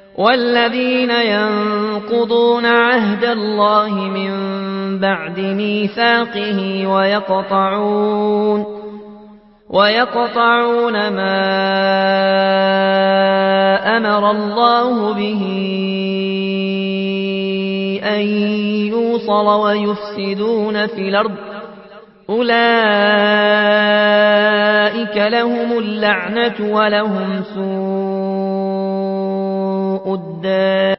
والذين ينقضون عهد الله من بعد ميثاقه ويقطعون ما أمر الله به أن يوصل ويفسدون في الأرض أولئك لهم اللعنة ولهم سوء الدار